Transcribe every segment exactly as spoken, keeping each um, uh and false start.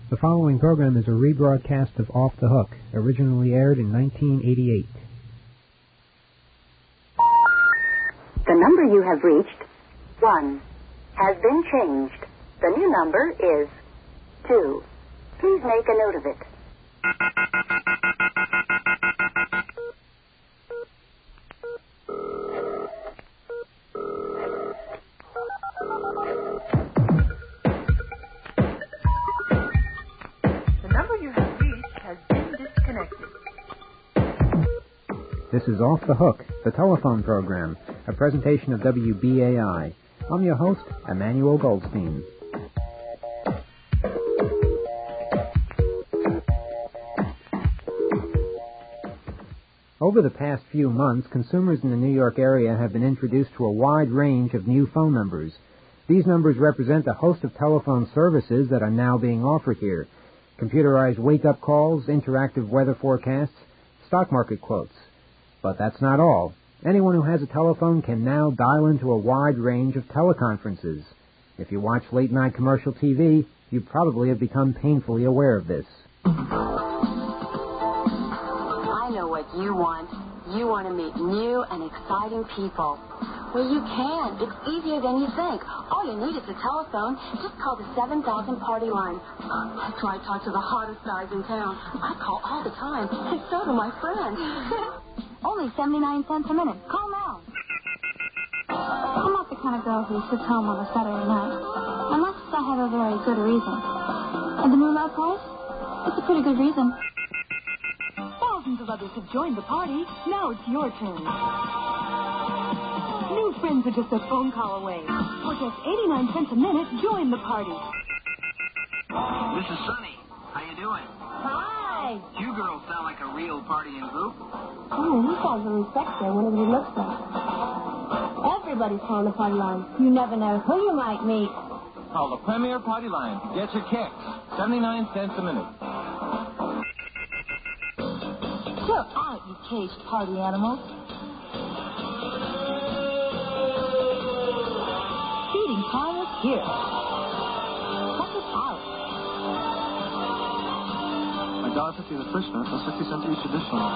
The following program is a rebroadcast of Off the Hook, originally aired in nineteen eighty-eight. The number you have reached, one, has been changed. The new number is two. Please make a note of it. The number you have reached has been disconnected. This is Off the Hook, the telephone program, a presentation of W B A I. I'm your host, Emmanuel Goldstein. Over the past few months, consumers in the New York area have been introduced to a wide range of new phone numbers. These numbers represent a host of telephone services that are now being offered here. Computerized wake-up calls, interactive weather forecasts, stock market quotes. But that's not all. Anyone who has a telephone can now dial into a wide range of teleconferences. If you watch late-night commercial T V, you probably have become painfully aware of this. I know what you want. You want to meet new and exciting people. Well, you can. It's easier than you think. All you need is a telephone. Just call the seven thousand party line. That's where I talk to the hottest guys in town. I call all the time, and so do my friends. Only seventy-nine cents a minute. Call now. I'm not the kind of girl who sits home on a Saturday night, unless I have a very good reason. And the new low price? It's a pretty good reason. Thousands of others have joined the party. Now it's your turn. New friends are just a phone call away. For just eighty-nine cents a minute, join the party. This is Sunny. How you doing? Hi. You girls sound like a real partying group. Oh, you sound really sexy. I wonder what he looks like. Everybody's calling the party line. You never know who you might meet. Call the Premier Party Line to get your kicks. seventy-nine cents a minute. Chill out, you caged party animals. Feeding time is here. Check it out. one dollar fifty the first minute, plus fifty cents each additional.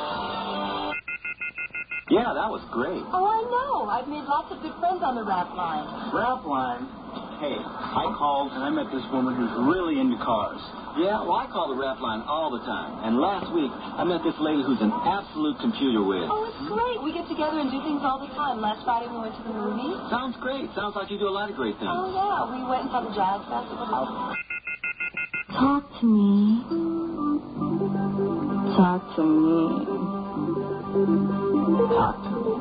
Yeah, that was great. Oh, I know. I've made lots of good friends on the rap line. Rap line? Hey, I called and I met this woman who's really into cars. Yeah, well, I call the rap line all the time. And last week, I met this lady who's an absolute computer whiz. Oh, it's great. We get together and do things all the time. Last Friday we went to the movies. Sounds great. Sounds like you do a lot of great things. Oh, yeah. We went and saw the jazz festival. Talk to me. Talk to me. Talk to me.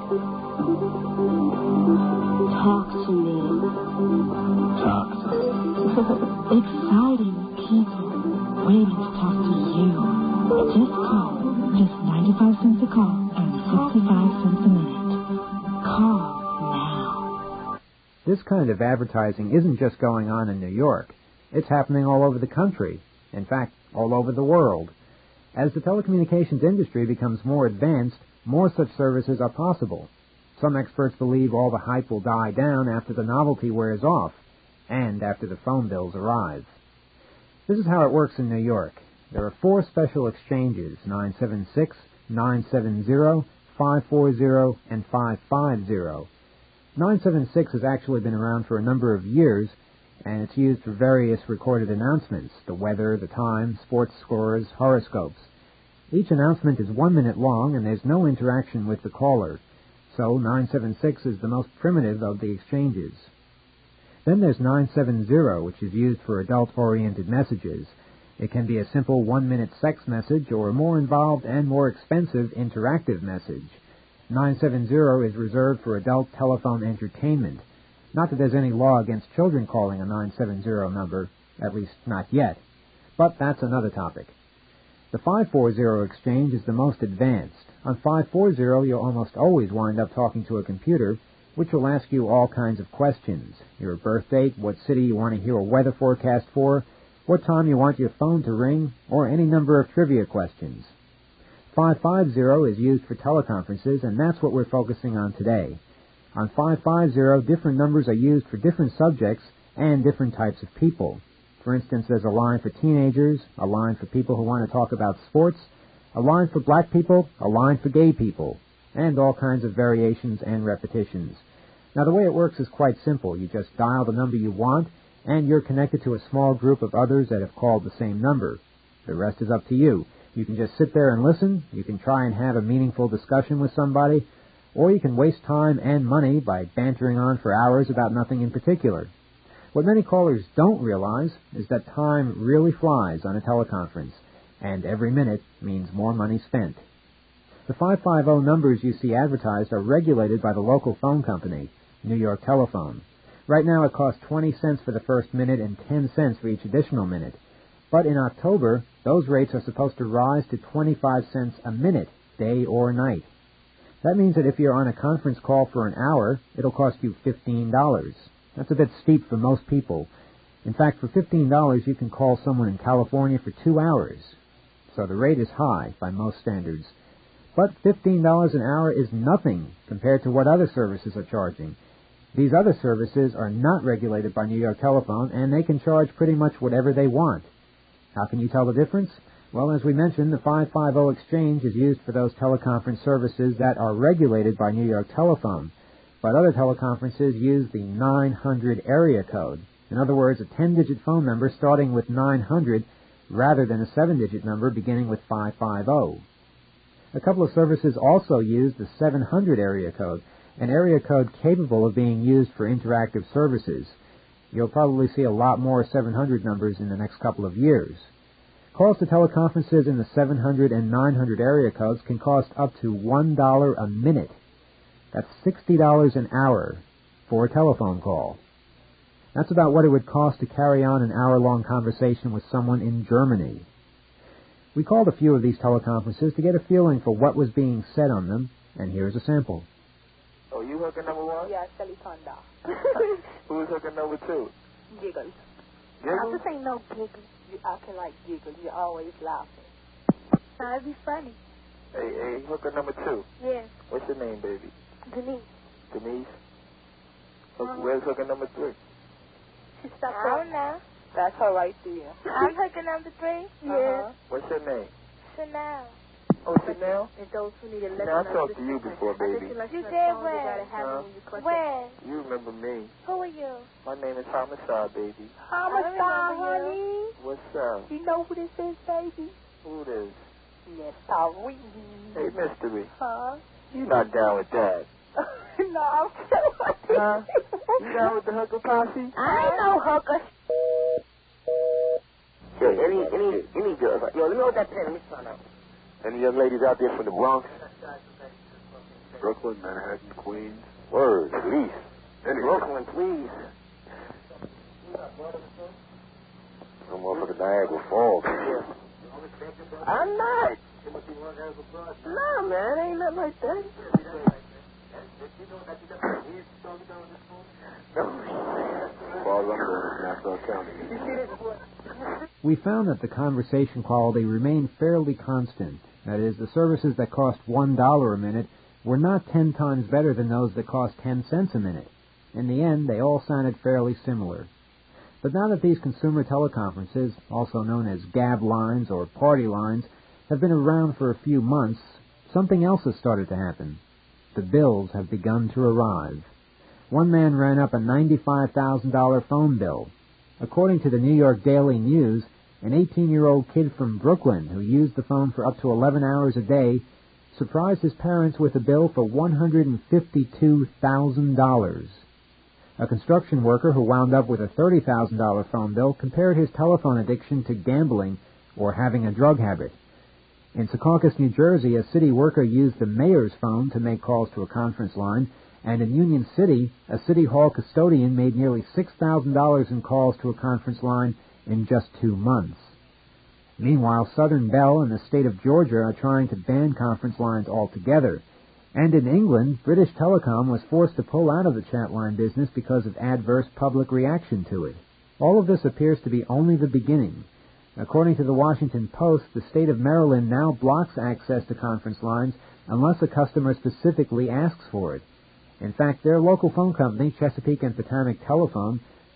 Talk to me. Talk to me. Exciting people waiting to talk to you. Just call. Just ninety-five cents a call and sixty-five cents a minute. Call now. This kind of advertising isn't just going on in New York. It's happening all over the country. In fact, all over the world. As the telecommunications industry becomes more advanced, more such services are possible. Some experts believe all the hype will die down after the novelty wears off, and after the phone bills arrive. This is how it works in New York. There are four special exchanges, nine seven six, nine seven zero, five four zero, and five five zero. nine seven six has actually been around for a number of years, and it's used for various recorded announcements, the weather, the time, sports scores, horoscopes. Each announcement is one minute long, and there's no interaction with the caller. So nine seven six is the most primitive of the exchanges. Then there's nine seven zero, which is used for adult-oriented messages. It can be a simple one-minute sex message or a more involved and more expensive interactive message. nine seven zero is reserved for adult telephone entertainment. Not that there's any law against children calling a nine seven zero number, at least not yet. But that's another topic. The five four zero exchange is the most advanced. On five four zero, you'll almost always wind up talking to a computer, which will ask you all kinds of questions. Your birth date, what city you want to hear a weather forecast for, what time you want your phone to ring, or any number of trivia questions. five five zero is used for teleconferences, and that's what we're focusing on today. On five five zero, different numbers are used for different subjects and different types of people. For instance, there's a line for teenagers, a line for people who want to talk about sports, a line for black people, a line for gay people, and all kinds of variations and repetitions. Now, the way it works is quite simple. You just dial the number you want, and you're connected to a small group of others that have called the same number. The rest is up to you. You can just sit there and listen, you can try and have a meaningful discussion with somebody, or you can waste time and money by bantering on for hours about nothing in particular. What many callers don't realize is that time really flies on a teleconference, and every minute means more money spent. The five five zero numbers you see advertised are regulated by the local phone company, New York Telephone. Right now it costs twenty cents for the first minute and ten cents for each additional minute. But in October, those rates are supposed to rise to twenty-five cents a minute, day or night. That means that if you're on a conference call for an hour, it'll cost you fifteen dollars. That's a bit steep for most people. In fact, for fifteen dollars, you can call someone in California for two hours. So the rate is high by most standards. But fifteen dollars an hour is nothing compared to what other services are charging. These other services are not regulated by New York Telephone, and they can charge pretty much whatever they want. How can you tell the difference? Well, as we mentioned, the five five zero exchange is used for those teleconference services that are regulated by New York Telephone. But other teleconferences use the nine hundred area code. In other words, a ten-digit phone number starting with nine hundred rather than a seven-digit number beginning with five five zero. A couple of services also use the seven hundred area code, an area code capable of being used for interactive services. You'll probably see a lot more seven hundred numbers in the next couple of years. Calls to teleconferences in the seven hundred and nine hundred area codes can cost up to one dollar a minute. That's sixty dollars an hour for a telephone call. That's about what it would cost to carry on an hour-long conversation with someone in Germany. We called a few of these teleconferences to get a feeling for what was being said on them, and here's a sample. Oh, you hooking number one? Yeah, Shelly Fonda. Who's hooking number two? Giggles. Giggles? This ain't no giggles. You acting like giggles. You're always laughing. That'd be funny. Hey, hey, hooker number two. Yeah. What's your name, baby? Denise. Denise? Hook, Uh-huh. Where's hooker number three? She stopped I don't know. That's her right there. I'm hooking number three. Yeah. Uh-huh. What's your name? Chanel. Oh, Chanel? And those who need to listen. Now, I talked to you before, baby. You did when? Huh? When? You remember me. Who are you? My name is Homicide, baby. Homicide, honey. What's up? You know who this is, baby? Who this? Mystery. Hey, Mystery. Huh? You not down with that? No, I'm kidding. Huh? You down with the hooker posse? I ain't no hooker. Yo, any, any, any girls? Yo, let me hold that pen. Let me find out. Any young ladies out there from the Bronx? Brooklyn, Manhattan, Queens. Word, at least. Any Brooklyn, please. I'm motherfucking Niagara Falls. I'm not. No, man, ain't nothing like that. We found that the conversation quality remained fairly constant. That is, the services that cost one dollar a minute were not ten times better than those that cost ten cents a minute. In the end, they all sounded fairly similar. But now that these consumer teleconferences, also known as gab lines or party lines, have been around for a few months, something else has started to happen. The bills have begun to arrive. One man ran up a ninety-five thousand dollars phone bill. According to the New York Daily News, an eighteen-year-old kid from Brooklyn who used the phone for up to eleven hours a day surprised his parents with a bill for one hundred fifty-two thousand dollars. A construction worker who wound up with a thirty thousand dollars phone bill compared his telephone addiction to gambling or having a drug habit. In Secaucus, New Jersey, a city worker used the mayor's phone to make calls to a conference line, and in Union City, a city hall custodian made nearly six thousand dollars in calls to a conference line in just two months. Meanwhile, Southern Bell and the state of Georgia are trying to ban conference lines altogether. And in England, British Telecom was forced to pull out of the chat line business because of adverse public reaction to it. All of this appears to be only the beginning. According to the Washington Post, the state of Maryland now blocks access to conference lines unless a customer specifically asks for it. In fact, their local phone company, Chesapeake and Potomac Telephone,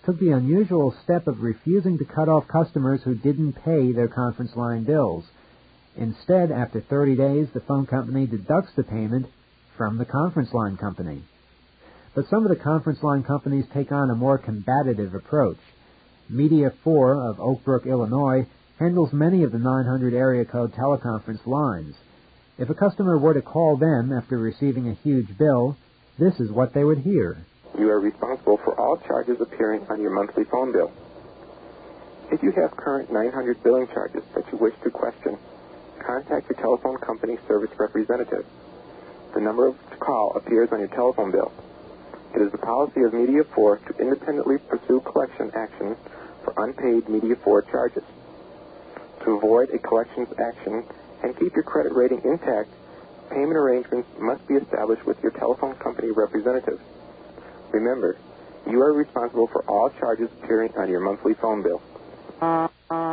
took the unusual step of refusing to cut off customers who didn't pay their conference line bills. Instead, after thirty days, the phone company deducts the payment from the conference line company. But some of the conference line companies take on a more combative approach. Media four of Oak Brook, Illinois, handles many of the nine hundred area code teleconference lines. If a customer were to call them after receiving a huge bill, this is what they would hear. You are responsible for all charges appearing on your monthly phone bill. If you have current nine hundred billing charges that you wish to question, contact your telephone company service representative. The number to call appears on your telephone bill. It is the policy of Media four to independently pursue collection action for unpaid Media four charges. To avoid a collections action and keep your credit rating intact, payment arrangements must be established with your telephone company representative. Remember, you are responsible for all charges appearing on your monthly phone bill. Hello.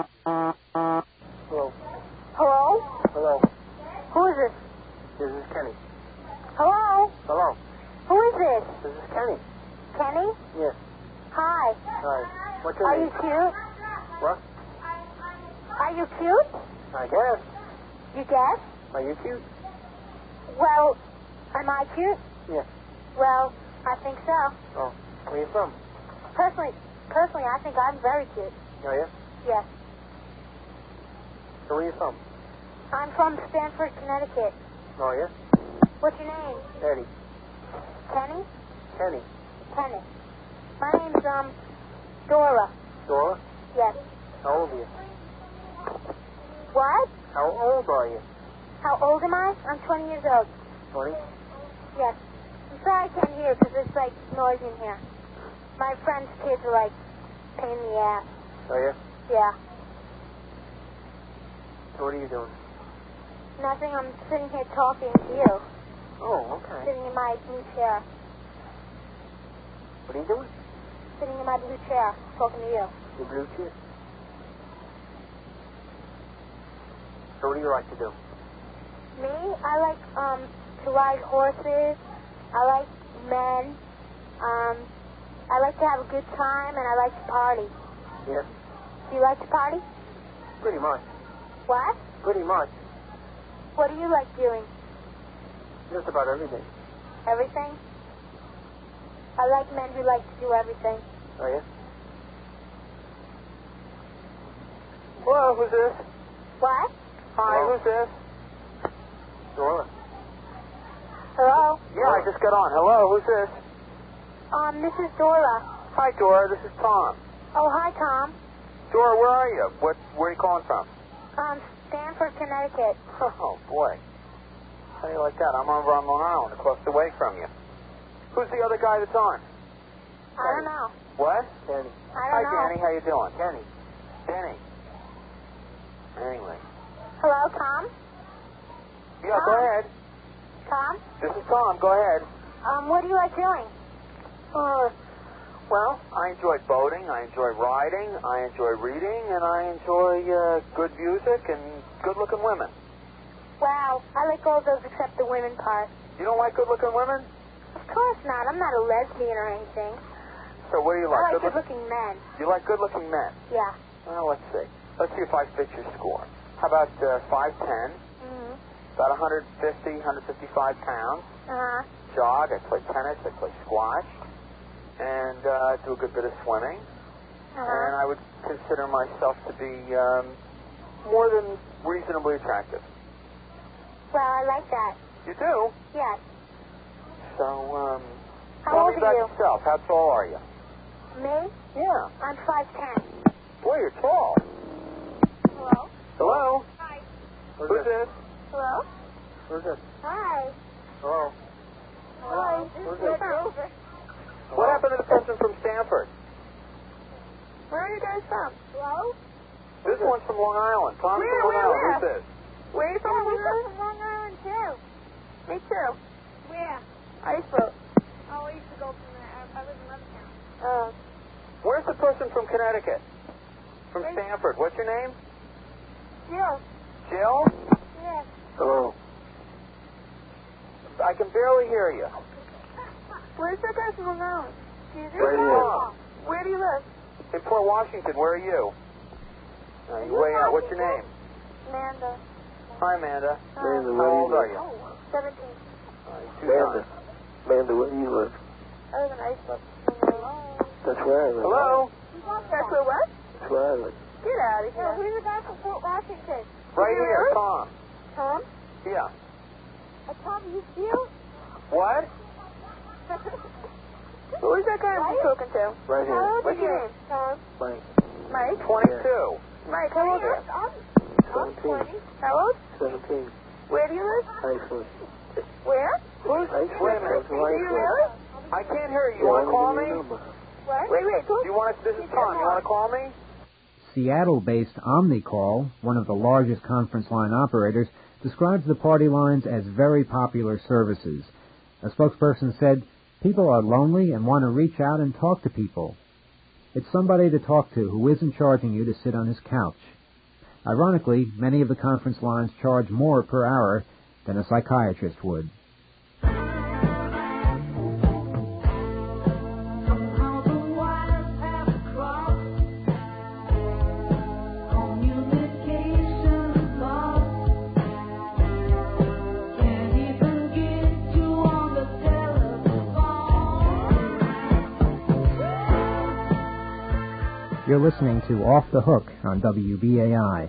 Hello? Hello. Who is this? This is Kenny. Hello? Hello. Who is this? This is Kenny. Kenny? Yes. Hi. Hi. What's your Are name? you cute? What? Are you cute? I guess. You guess? Are you cute? Well, am I cute? Yes. Well, I think so. Oh. Where are you from? Personally, personally, I think I'm very cute. Oh, yeah? Yes. So where are you from? I'm from Stamford, Connecticut. Oh, yeah? What's your name? Eddie. Kenny? Kenny. Kenny. My name's, um, Dora. Dora? Yes. How old are you? What? How old are you? How old am I? I'm twenty years old. twenty? Yes. I'm sorry I can't hear because there's, like, noise in here. My friends' kids are, like, pain in the ass. Oh, yeah? Yeah. So what are you doing? Nothing. I'm sitting here talking to you. Oh, okay. Sitting in my blue chair. What are you doing? Sitting in my blue chair, talking to you. Your blue chair? So what do you like to do? Me? I like, um, to ride horses. I like men. Um, I like to have a good time, and I like to party. Yeah. Do you like to party? Pretty much. What? Pretty much. What do you like doing? Just about everything. Everything? I like men who like to do everything. Oh, yeah? Hello, who's this? What? Hi, Hello? who's this? Dora. Hello? Yeah, I just got on. Hello, who's this? Um, this is Dora. Hi, Dora. This is Tom. Oh, hi, Tom. Dora, where are you? What? Where are you calling from? Um, Stamford, Connecticut. Oh, boy. How do you like that? I'm over on Long Island, across the way from you. Who's the other guy that's on? I don't know. What? Danny. I Hi, don't know. Danny. How you doing? Danny. Danny. Anyway. Hello, Tom? Yeah, go Tom? ahead. Tom? This is Tom. Go ahead. Um, what do you like doing? Uh, well, I enjoy boating, I enjoy riding, I enjoy reading, and I enjoy uh, good music and good-looking women. Wow, I like all those except the women part. You don't like good-looking women? Of course not. I'm not a lesbian or anything. So what do you like? I like Good-look- good-looking men. You like good-looking men? Yeah. Well, let's see. Let's see if I fit your score. How about uh, five ten, Mm-hmm. about one fifty, one fifty-five pounds, Uh-huh. jog, I play tennis, I play squash, and uh, do a good bit of swimming. Uh-huh. And I would consider myself to be um, more than reasonably attractive. Well, I like that. You do? Yes. So, um, How tell old me are about you? yourself. How tall are you? Me? Yeah. I'm five ten. Boy, you're tall. Hello? Hello? Hi. Who's, Who's this? Hello? Who's this? Hi. Hello? Hi. Who's Where's this? Rover? What happened to the person from Stanford? Where are you guys from? Hello? This one's from Long Island. Tom's Where, from Long where, Island. where? Who's this? Where are you from? We're from Long Island, too. Me, too. Where? Iceboat. Oh, I used to go from there. I, I live in Levittown. Oh. Where's the person from Connecticut? From Where's- Stanford. What's your name? Jill. Jill? Yes. Hello. I can barely hear you. Where's that guy from Long Island? Excuse me? Right here. Where do you live? In Port Washington, where are you? Uh, you way out. What's your name? Amanda. Hi, Amanda. Amanda, How where old do you are live? you? seventeen. Amanda. Amanda, where do you live? I live in Iceland. That's where I live. Hello? That's where what? That's where I live. Get out of here. No, who's the guy from Fort Washington? Right Is he here, really? Tom. Tom? Yeah. Uh, Tom, you steal? What? Who's that guy I'm talking to? Right here. How old What's is your he? Tom? Mike. Mike? twenty-two. Mike, how old are you? I'm seventeen. How old? seventeen. Where do you live? Iceland. Where? Who's? Iceland. Wait a minute. Do you really? I can't hear you. You want to call me? What? Wait, wait. Who? You want to, this is Tom. You want to call me? Seattle-based OmniCall, one of the largest conference line operators, describes the party lines as very popular services. A spokesperson said, "People are lonely and want to reach out and talk to people. It's somebody to talk to who isn't charging you to sit on his couch." Ironically, many of the conference lines charge more per hour than a psychiatrist would. You're listening to Off the Hook on W B A I.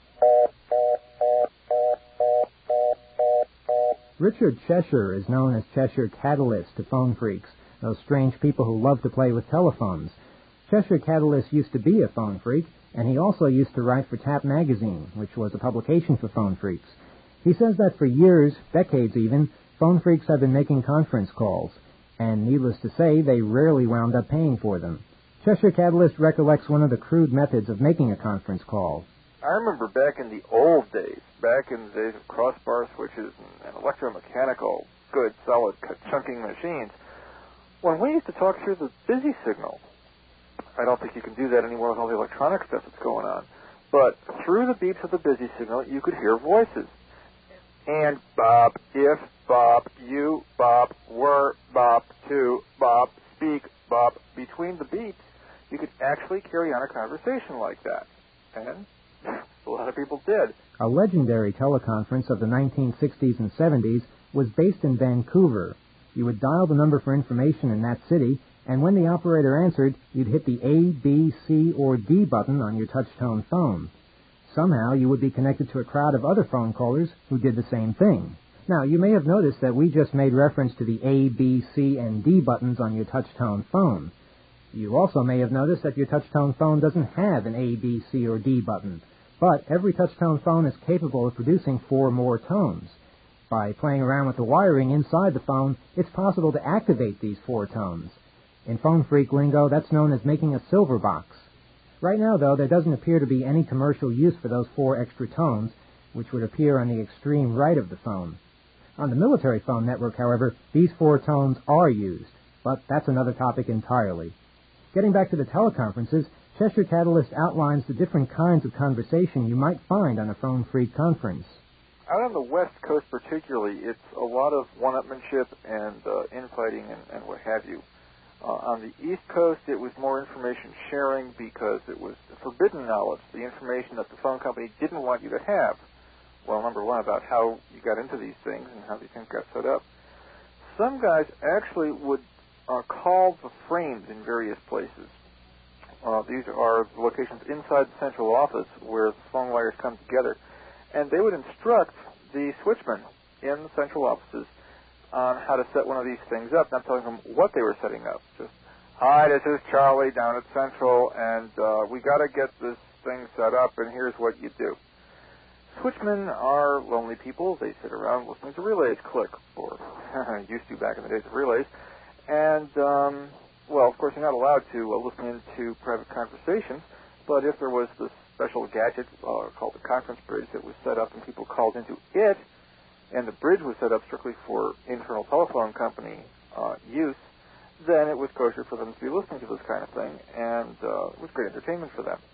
Richard Cheshire is known as Cheshire Catalyst to phone freaks, those strange people who love to play with telephones. Cheshire Catalyst used to be a phone freak, and he also used to write for Tap Magazine, which was a publication for phone freaks. He says that for years, decades even, phone freaks have been making conference calls, and needless to say, they rarely wound up paying for them. Cheshire Catalyst recollects one of the crude methods of making a conference call. I remember back in the old days, back in the days of crossbar switches and, and electromechanical, good, solid, chunking machines, when we used to talk through the busy signal. I don't think you can do that anymore with all the electronic stuff that's going on. But through the beeps of the busy signal, you could hear voices. And bop, if, bop, you, bop, were, bop, to, bop, speak, bop. Between the beeps, you could actually carry on a conversation like that. And a lot of people did. A legendary teleconference of the nineteen sixties and seventies was based in Vancouver. You would dial the number for information in that city, and when the operator answered, you'd hit the A, B, C, or D button on your touch-tone phone. Somehow, you would be connected to a crowd of other phone callers who did the same thing. Now, you may have noticed that we just made reference to the A, B, C, and D buttons on your touch-tone phone. You also may have noticed that your touch-tone phone doesn't have an A, B, C, or D button, but every touch-tone phone is capable of producing four more tones. By playing around with the wiring inside the phone, it's possible to activate these four tones. In phone freak lingo, that's known as making a silver box. Right now, though, there doesn't appear to be any commercial use for those four extra tones, which would appear on the extreme right of the phone. On the military phone network, however, these four tones are used, but that's another topic entirely. Getting back to the teleconferences, Cheshire Catalyst outlines the different kinds of conversation you might find on a phone freak conference. Out on the West Coast particularly, it's a lot of one-upmanship and uh, infighting and, and what have you. Uh, on the East Coast, it was more information sharing because it was forbidden knowledge, the information that the phone company didn't want you to have. Well, number one, about how you got into these things and how these things got set up. Some guys actually would uh, call the frames in various places. Uh, these are locations inside the central office where the phone wires come together. And they would instruct the switchmen in the central offices on how to set one of these things up, not telling them what they were setting up. Just, hi, this is Charlie down at Central, and uh, we got to get this thing set up, and here's what you do. Switchmen are lonely people. They sit around listening to relays click, or used to back in the days of relays. And, um, well, of course, you're not allowed to uh, listen into private conversations, but if there was this special gadget uh, called the conference bridge that was set up and people called into it, and the bridge was set up strictly for internal telephone company uh, use, then it was kosher for them to be listening to this kind of thing, and uh, it was great entertainment for them.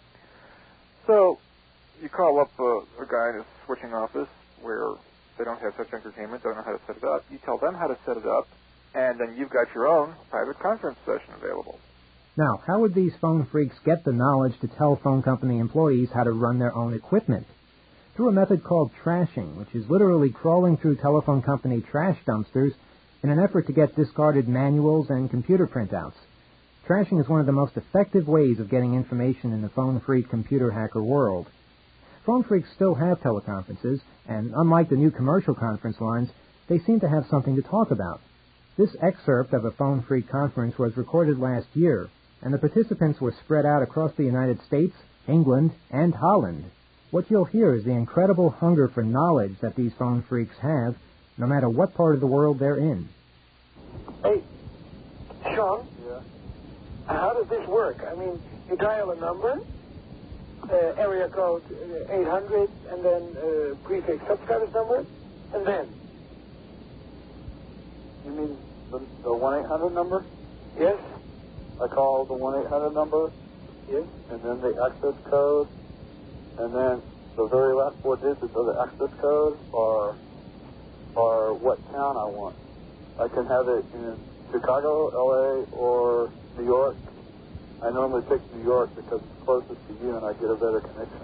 So you call up uh, a guy in a switching office where they don't have such entertainment, don't know how to set it up. You tell them how to set it up, and then you've got your own private conference session available. Now, how would these phone freaks get the knowledge to tell phone company employees how to run their own equipment? Through a method called trashing, which is literally crawling through telephone company trash dumpsters in an effort to get discarded manuals and computer printouts. Trashing is one of the most effective ways of getting information in the phone freak computer hacker world. Phone freaks still have teleconferences, and unlike the new commercial conference lines, they seem to have something to talk about. This excerpt of a phone freak conference was recorded last year, and the participants were spread out across the United States, England, and Holland. What you'll hear is the incredible hunger for knowledge that these phone freaks have, no matter what part of the world they're in. Hey, Sean? Yeah? How does this work? I mean, you dial a number, uh, area code uh, eight hundred, and then uh, prefix subscriber's number, and then? You mean the, the one eight hundred number? Yes? I call the one eight hundred number. Yes? And then the access code. And then the very last four digits of the access code are, are what town I want. I can have it in Chicago, L A, or New York. I normally pick New York because it's closest to you and I get a better connection.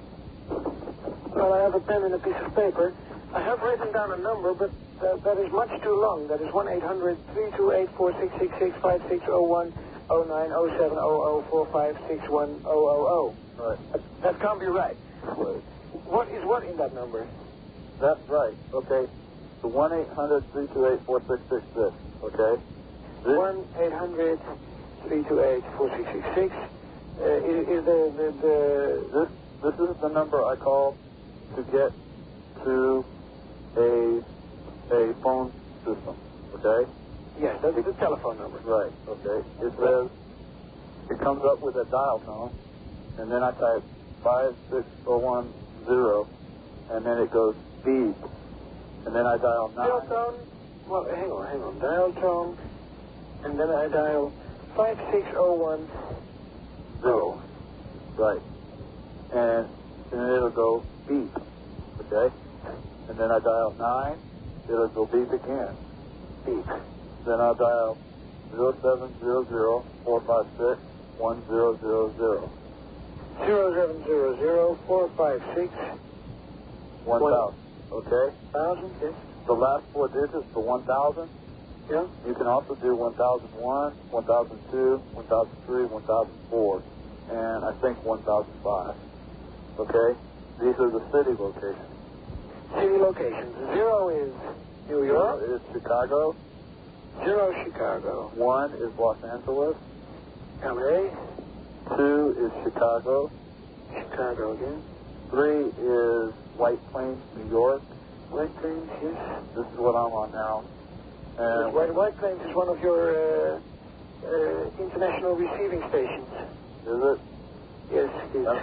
Well, I have a pen and a piece of paper. I have written down a number, but that, that is much too long. That is one eight hundred, three two eight, four six six six, five six zero one, zero nine zero seven zero zero four five six one zero zero zero. Right. That, that can't be right. What is what in that number? That's right. Okay. The one eight hundred, three two eight, four six six six. Okay? one eight hundred, three two eight, four six six six. Uh, is, is the, the, the... This, this is the number I call to get to a, a phone system. Okay? Yes, that's the telephone number. Right. Okay. It says, it comes up with a dial tone, and then I type five six zero one zero, and then it goes beep, and then I dial nine. Dial tone, well, hang on, hang on. Dial tone, and then I dial five six zero one zero. Right. And then it'll go beep, okay? And then I dial nine, it'll go beep again. Beep. Then I'll dial zero seven zero zero, four five six, one zero zero zero. Zero seven zero zero four five six one thousand. Okay? Thousand, yes. The last four digits for one thousand. Yeah. You can also do one thousand one, one thousand two, one thousand three, one thousand four, and I think one thousand five. Okay? These are the city locations. City locations. Zero is New York. Zero is Chicago. Zero Chicago. One is Los Angeles. L A. Two is Chicago. Chicago again. Three is White Plains, New York. White Plains, yes. This is what I'm on now. And White, White Plains is one of your uh, uh, international receiving stations. Is it? Yes, it is.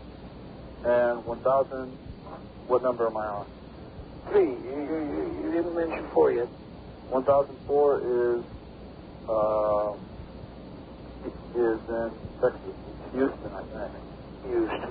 And one thousand, what number am I on? Three. You, you, you didn't mention four yet. one thousand four is, uh, is in Texas. Houston, I think. Houston.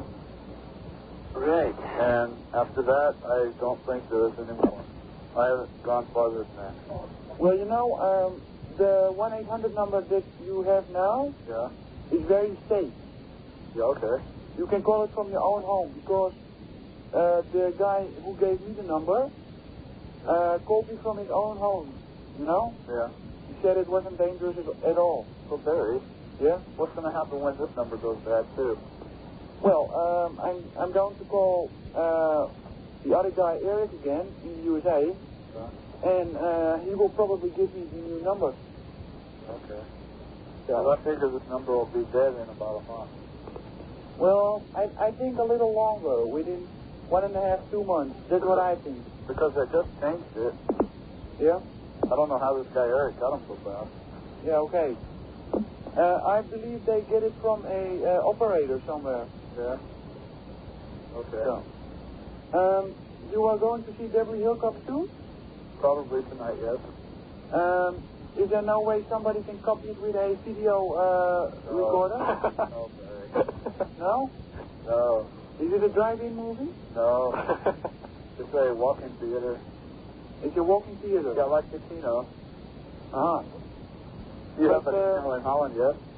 Right. And after that, I don't think there is any more. I haven't gone farther than that. Well, you know, um, the one eight hundred number that you have now Yeah. is very safe. Yeah, okay. You can call it from your own home because uh, the guy who gave me the number uh, called me from his own home, you know? Yeah. He said it wasn't dangerous at, at all. So, Barry, Yeah? what's going to happen when this number goes bad, too? Well, um, I'm, I'm going to call uh, the other guy, Eric, again, in the U S A, Yeah. and uh, he will probably give me the new number. Okay. Yeah, well, I figure this number will be dead in about a month. Well, I, I think a little longer, within one and a half, two months. That's what I think. Because they just changed it. Yeah? I don't know how this guy Eric got him so fast. Yeah, okay. Uh, I believe they get it from a uh, operator somewhere. Yeah. Okay. So. Um, you are going to see Deborah Hillcock soon? Probably tonight, yes. Um, is there no way somebody can copy it with a video uh, No. recorder? No, Barry. No? No. Is it a drive-in movie? No. It's a walk-in theater. It's a walking theater. Yeah, like the Kino. Ah. You But, have a uh, Kino in Holland, yes?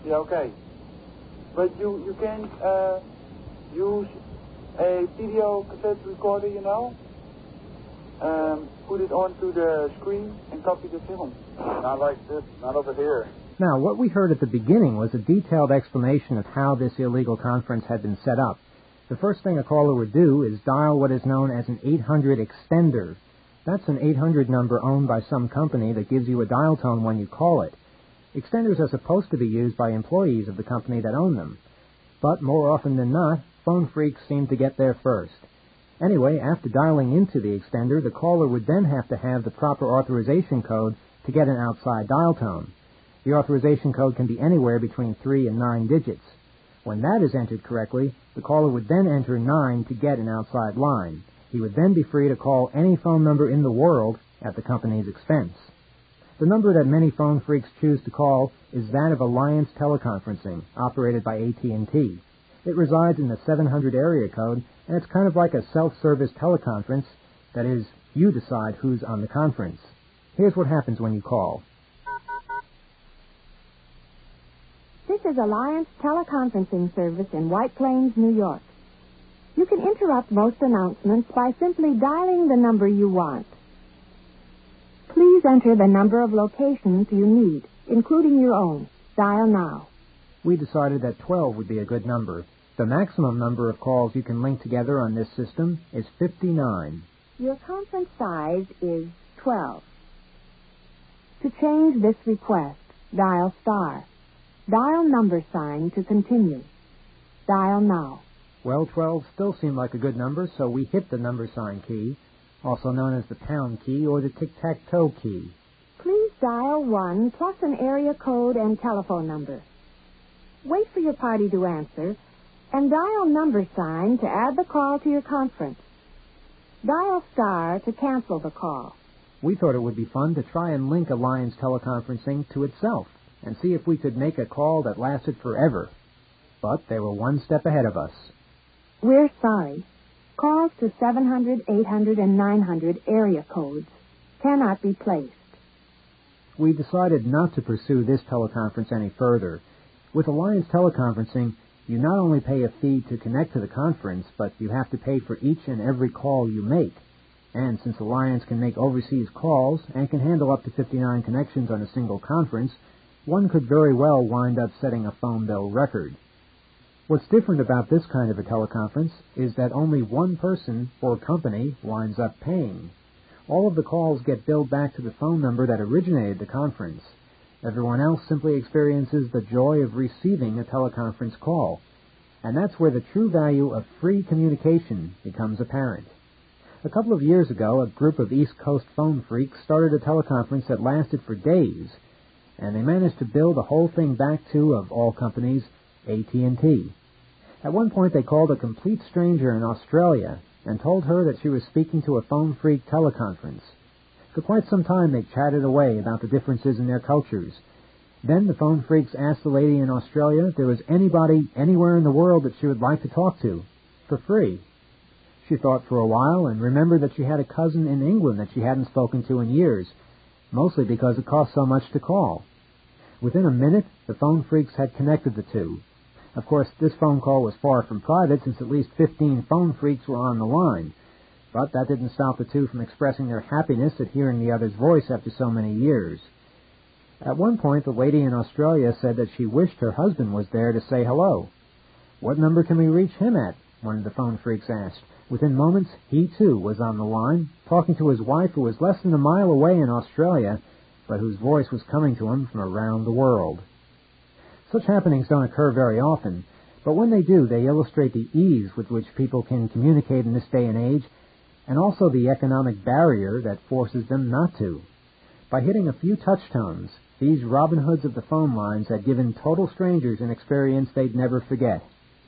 Yeah, okay. But you, you can't uh, use a video cassette recorder, you know? Um, put it onto the screen and copy the film. Not like this, not over here. Now, what we heard at the beginning was a detailed explanation of how this illegal conference had been set up. The first thing a caller would do is dial what is known as an eight hundred extender. That's an eight hundred number owned by some company that gives you a dial tone when you call it. Extenders are supposed to be used by employees of the company that own them. But more often than not, phone freaks seem to get there first. Anyway, after dialing into the extender, the caller would then have to have the proper authorization code to get an outside dial tone. The authorization code can be anywhere between three and nine digits. When that is entered correctly, the caller would then enter nine to get an outside line. He would then be free to call any phone number in the world at the company's expense. The number that many phone freaks choose to call is that of Alliance Teleconferencing, operated by A T and T. It resides in the seven hundred area code, and it's kind of like a self-service teleconference. That is, you decide who's on the conference. Here's what happens when you call. This is Alliance Teleconferencing Service in White Plains, New York. You can interrupt most announcements by simply dialing the number you want. Please enter the number of locations you need, including your own. Dial now. We decided that twelve would be a good number. The maximum number of calls you can link together on this system is fifty-nine. Your conference size is twelve. To change this request, dial star. Dial number sign to continue. Dial now. Well, twelve still seemed like a good number, so we hit the number sign key, also known as the pound key or the tic-tac-toe key. Please dial one plus an area code and telephone number. Wait for your party to answer, and dial number sign to add the call to your conference. Dial star to cancel the call. We thought it would be fun to try and link Alliance Teleconferencing to itself and see if we could make a call that lasted forever. But they were one step ahead of us. We're sorry. Calls to seven hundred, eight hundred, and nine hundred area codes cannot be placed. We decided not to pursue this teleconference any further. With Alliance Teleconferencing, you not only pay a fee to connect to the conference, but you have to pay for each and every call you make. And since Alliance can make overseas calls and can handle up to fifty-nine connections on a single conference, one could very well wind up setting a phone bill record. What's different about this kind of a teleconference is that only one person or company winds up paying. All of the calls get billed back to the phone number that originated the conference. Everyone else simply experiences the joy of receiving a teleconference call. And that's where the true value of free communication becomes apparent. A couple of years ago, a group of East Coast phone freaks started a teleconference that lasted for days, and they managed to bill the whole thing back to, of all companies, A T and T. At one point, they called a complete stranger in Australia and told her that she was speaking to a phone freak teleconference. For quite some time, they chatted away about the differences in their cultures. Then the phone freaks asked the lady in Australia if there was anybody anywhere in the world that she would like to talk to, for free. She thought for a while and remembered that she had a cousin in England that she hadn't spoken to in years, mostly because it cost so much to call. Within a minute, the phone freaks had connected the two. Of course, this phone call was far from private, since at least fifteen phone freaks were on the line. But that didn't stop the two from expressing their happiness at hearing the other's voice after so many years. At one point, the lady in Australia said that she wished her husband was there to say hello. "What number can we reach him at?" one of the phone freaks asked. Within moments, he too was on the line, talking to his wife who was less than a mile away in Australia, but whose voice was coming to him from around the world. Such happenings don't occur very often, but when they do, they illustrate the ease with which people can communicate in this day and age, and also the economic barrier that forces them not to. By hitting a few touch tones, these Robin Hoods of the phone lines had given total strangers an experience they'd never forget.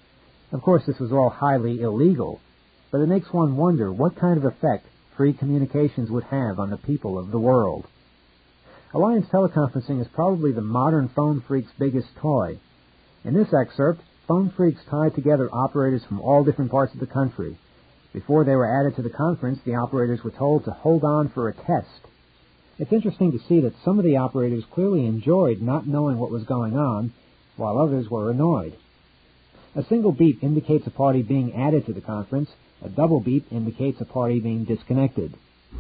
Of course, this was all highly illegal, but it makes one wonder what kind of effect free communications would have on the people of the world. Alliance Teleconferencing is probably the modern phone freak's biggest toy. In this excerpt, phone freaks tied together operators from all different parts of the country. Before they were added to the conference, the operators were told to hold on for a test. It's interesting to see that some of the operators clearly enjoyed not knowing what was going on, while others were annoyed. A single beep indicates a party being added to the conference. A double beep indicates a party being disconnected.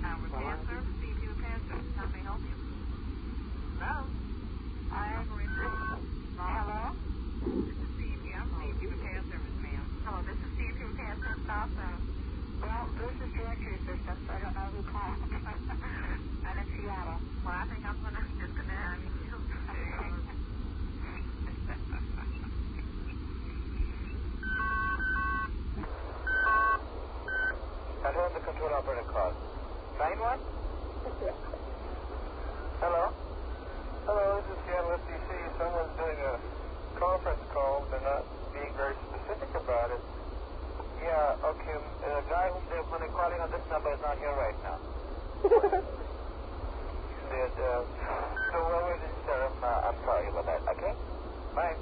Control the control operator call. Nine one? Hello? Hello, this is Seattle F C C. Someone's doing a conference call. They're not being very specific about it. Yeah, okay. The guy whom they're going to be calling on this number is not here right now. Said, uh, so what was it, sir? I'm, uh, I'm sorry about that. Okay? Bye.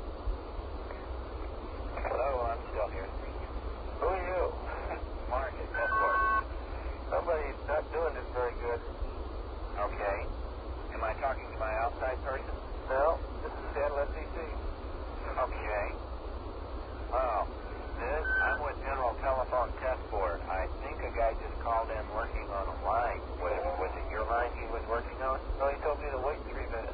Hello, I'm still here. Who are you? Mark, it's of course. Somebody's not doing this very good. Okay. Am I talking to my outside person? No, this is Seattle F C C. Okay. Oh, this, I'm with General Telephone Test Board. I think a guy just called in working on a line. Was, was it your line he was working on? No, he told me to wait three minutes.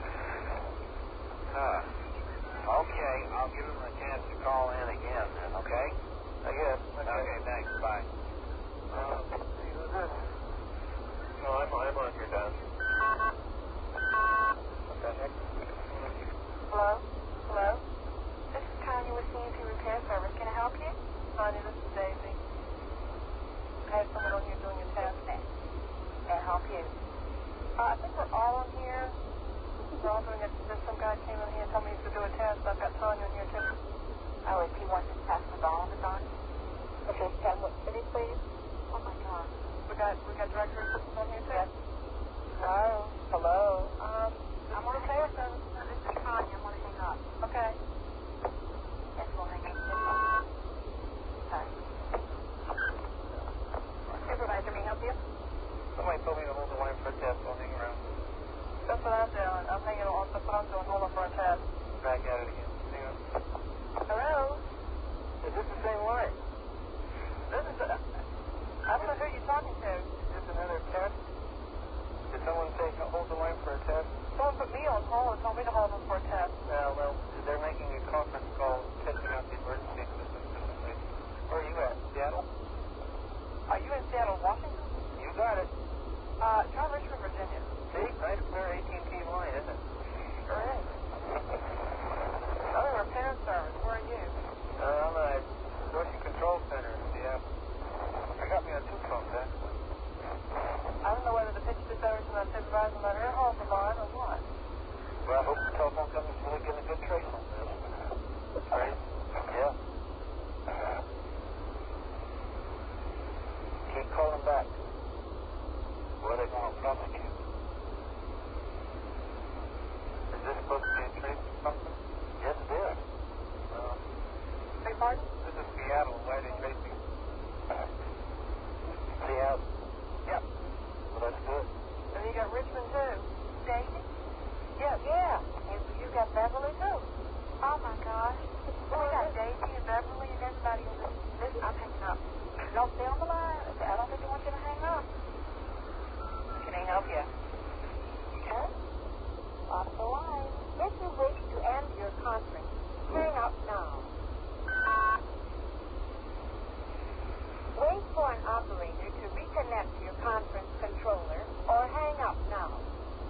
Huh. Okay, I'll give him a chance to call in again then, okay? I guess. Okay, okay thanks. Bye. Uh, who's this? Oh, I'm, I'm on your desk. What the heck? Hello? Hello? This is Tanya with C and P Repair Service. Can I help you? Tanya, this is Daisy. I have someone on here doing a test. Can I help you? Uh, I think we're all on here. We're all doing it. There's some guy came in here and told me to do a test. I've got Tanya on here too. Oh, if he wants to test with all of us on? Okay, tell what city, please? Oh my God. We got we got directory systems on here too? Yes. Hello? Hello? Um, I'm on a repair service. This is Tanya. I'm going to hang up. Okay. Yes, we'll hang up. Sorry. Supervisor, may I help you? Somebody told me to hold the line for a test. I'll hang around. That's what I'm doing. I'm hanging on the phone doing hold on for a test. Back at it again. Hang on. Hello? Is this the same line? This is a, I don't know who you're talking to. Is this another test? Did someone say hold the line for a test? Someone put me on hold and told me to hold them for a test. Uh, well, they're making a conference call testing out the emergency system. Where are you at? Seattle? Are you in Seattle, Washington? You got it. Uh, try Richmond, Virginia. See? Nice clear A T and T line, isn't it? Sure is. Oh, repair service. Where are you? Uh, I'm at Motion Control Center in Seattle. I got me on two phones, actually. I don't know whether to pitch this over to my supervisor and let her hold the line or what. Well, I hope the telephone company's really getting a good trace on this. Right? Yeah. Keep calling back. Where are they going to prosecute? Is this supposed to be a trace or something? Yes, it is. Uh, Beg pardon? This is Seattle. Why are they tracing? Seattle. Yep. Well, that's good. And you got Richmond, too. Daisy? Yes. Yeah. And you got Beverly, too. Oh, my gosh. Well, we got Daisy and Beverly and everybody in this. Listen, I'm hanging up. No, stay on the line. I don't think they want you to hang up. Can I help you? Okay. Off the line. If you wish to end your conference, hang up now. Wait for an operator to reconnect your conference controller or hang up now.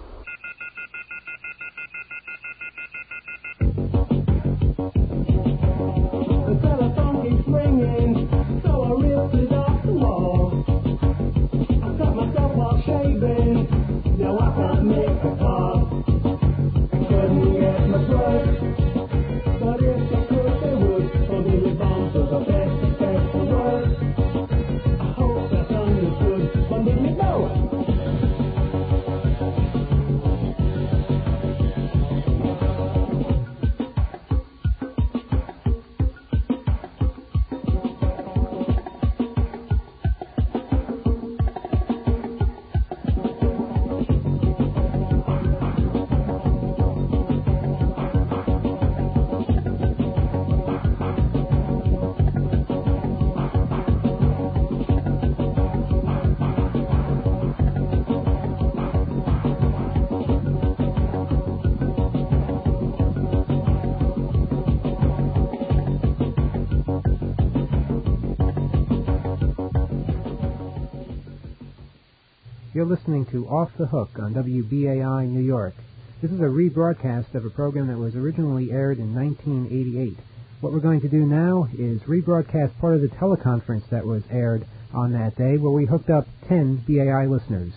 The telephone keeps ringing, so I ripped it off the wall. I cut myself while shaving, now I can't make a call. Couldn't get my breath, but if I could, they would. For the bombs was the best, best for work. I hope that's understood, but did you know it? You're listening to Off the Hook on W B A I New York. This is a rebroadcast of a program that was originally aired in nineteen eighty-eight. What we're going to do now is rebroadcast part of the teleconference that was aired on that day, where we hooked up ten B A I listeners.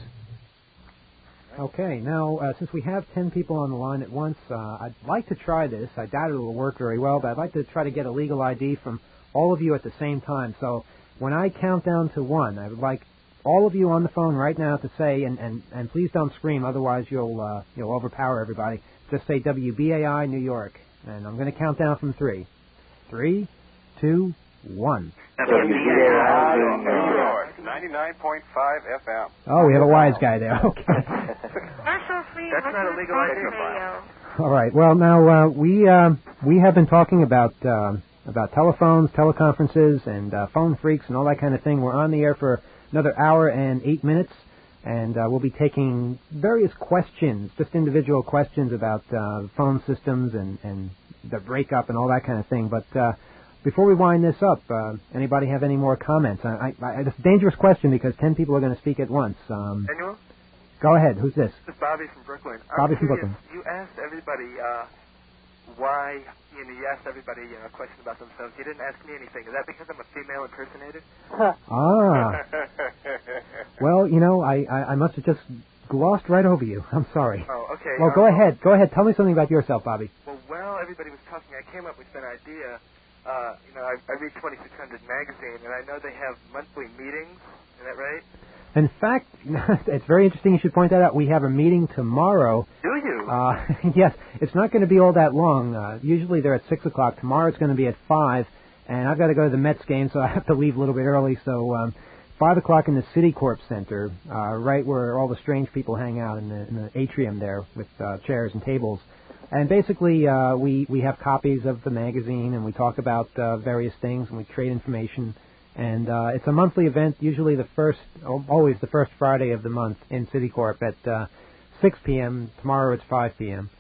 Okay, now, uh, since we have ten people on the line at once, uh, I'd like to try this. I doubt it will work very well, but I'd like to try to get a legal I D from all of you at the same time. So when I count down to one, I would like all of you on the phone right now to say, and, and, and please don't scream, otherwise you'll uh, you'll overpower everybody. Just say W B A I New York, and I'm going to count down from three. Three, two, one. W B A I New York, ninety-nine point five F M. Oh, we have a wise guy there. Okay. That's not a legal idea. All right. Well, now uh, we uh, we have been talking about uh, about telephones, teleconferences, and uh, phone freaks, and all that kind of thing. We're on the air for another hour and eight minutes, and uh, we'll be taking various questions, just individual questions about uh, phone systems and and the breakup and all that kind of thing. But uh, before we wind this up, uh, anybody have any more comments? I, I, I, it's a dangerous question because ten people are going to speak at once. Um, Anyone? Go ahead. Who's this? This is Bobby from Brooklyn. Bobby I'm from curious, Brooklyn. You asked everybody uh, why, you know, you asked everybody you know, a question about themselves. You didn't ask me anything. Is that because I'm a female impersonator? Ah. Well, you know, I, I, I must have just glossed right over you. I'm sorry. Oh, okay. Well, um, go ahead. Go ahead. Tell me something about yourself, Bobby. Well, while everybody was talking, I came up with an idea. Uh, you know, I, I read twenty-six hundred magazine, and I know they have monthly meetings. Is that right? In fact, it's very interesting you should point that out. We have a meeting tomorrow. Do you? Uh, yes, it's not going to be all that long. Uh, usually they're at six o'clock. Tomorrow it's going to be at five, and I've got to go to the Mets game, so I have to leave a little bit early. So um, five o'clock in the Citicorp Center, uh, right where all the strange people hang out in the, in the atrium there with uh, chairs and tables. And basically, uh, we, we have copies of the magazine, and we talk about uh, various things, and we trade information. And uh, it's a monthly event, usually the first, always the first Friday of the month in Citicorp at uh, six p.m. Tomorrow it's five p.m.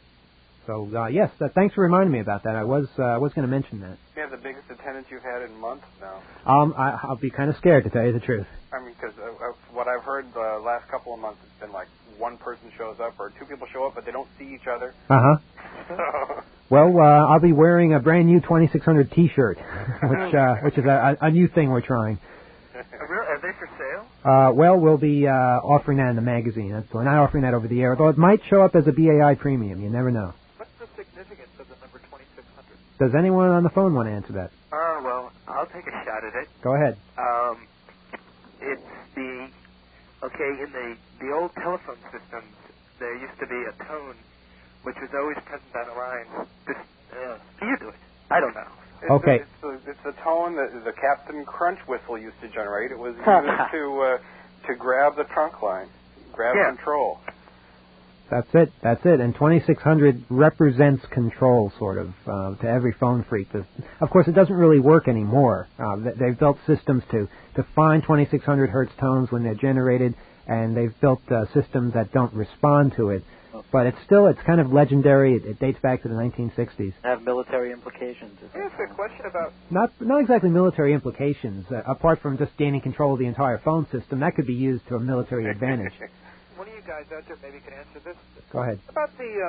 So, uh, yes, uh, thanks for reminding me about that. I was uh, I was going to mention that. You have the biggest attendance you've had in months now. Um, I, I'll be kind of scared, to tell you the truth. I mean, because uh, uh, what I've heard the last couple of months, it's been like one person shows up or two people show up, but they don't see each other. Uh-huh. So... Well, uh, I'll be wearing a brand new twenty-six hundred T-shirt, which uh, which is a, a new thing we're trying. Are they for sale? Uh, well, we'll be uh, offering that in the magazine. That's, we're not offering that over the air, although it might show up as a B A I premium. You never know. What's the significance of the number twenty-six hundred? Does anyone on the phone want to answer that? Oh, well, I'll take a shot at it. Go ahead. Um, it's the, okay, in the, the old telephone systems, there used to be a tone which was always present on the line. This, uh, you do it. I don't know. It's okay. A, it's, a, it's a tone that the Captain Crunch whistle used to generate. It was used to uh, to grab the trunk line, grab yeah. control. That's it. That's it. And twenty-six hundred represents control, sort of, uh, to every phone freak. Of course, it doesn't really work anymore. Uh, they've built systems to, to find twenty-six hundred hertz tones when they're generated, and they've built uh, systems that don't respond to it. But it's still, it's kind of legendary. It, it dates back to the nineteen sixties. Have military implications. Can I ask a question about... Not not exactly military implications, uh, apart from just gaining control of the entire phone system. That could be used to a military advantage. One of you guys out there maybe can answer this. Go ahead. About the, um,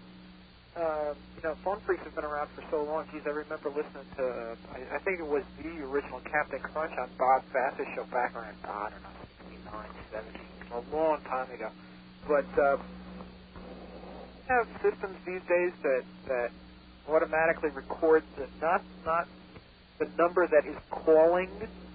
uh, you know, phone freaks have been around for so long. Geez, I remember listening to, uh, I, I think it was the original Captain Crunch on Bob Bass's show back around, I don't know, sixty-nine, seventy, a long time ago. But, uh, have systems these days that, that automatically record the, not not the number that is calling.